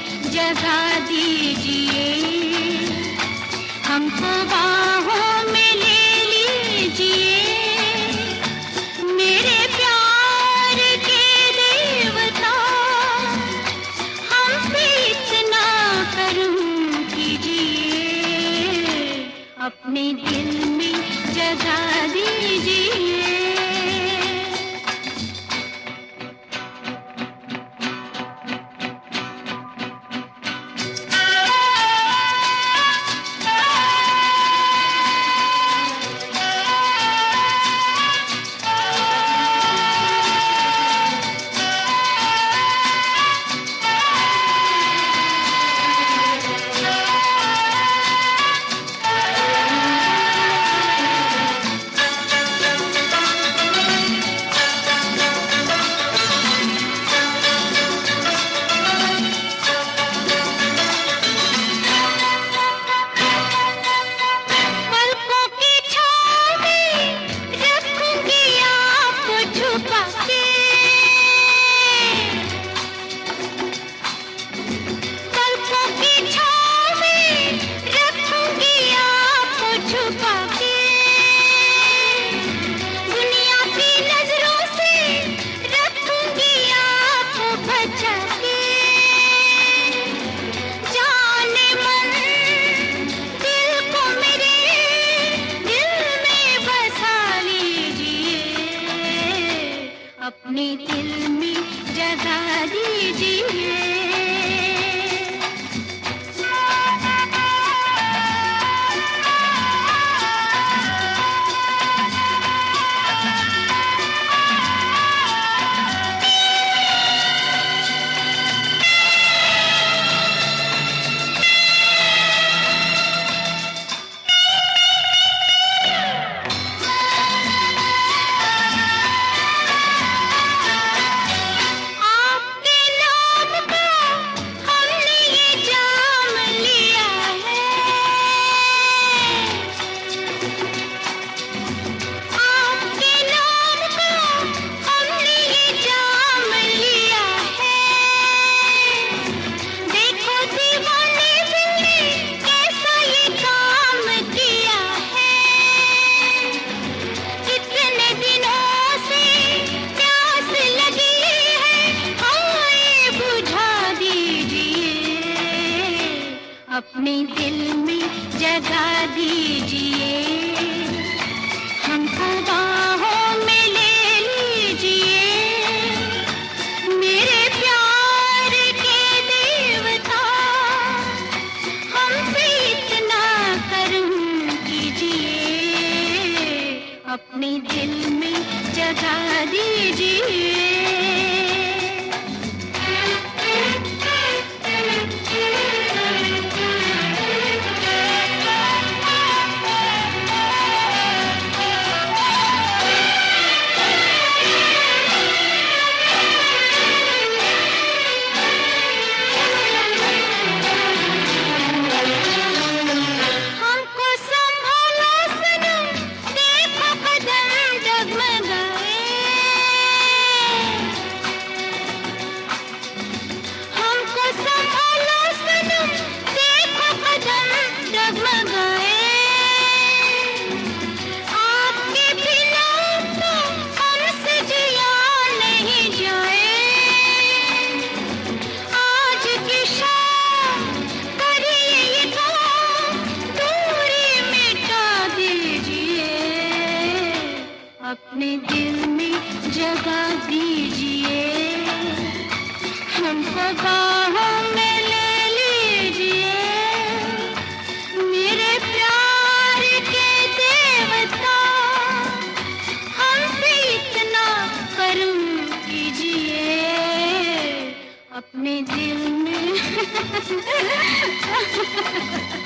जगा दीजिए, हमको बाहों में ले लीजिए। मेरे प्यार के देवता, हम पे इतना करम कीजिए, अपने दिल में जगा दीजिए। अपने दिल में जगा दीजिए। अपने दिल में जगा दीजिए, हमको बाहों में ले लीजिए। मेरे प्यार के देवता, हम पे इतना करम कीजिए, अपने दिल में जगा दीजिए। अपने दिल में जगा दीजिए, हमको बाहों में ले लीजिए। मेरे प्यार के देवता, हम पे इतना करम कीजिए, अपने दिल में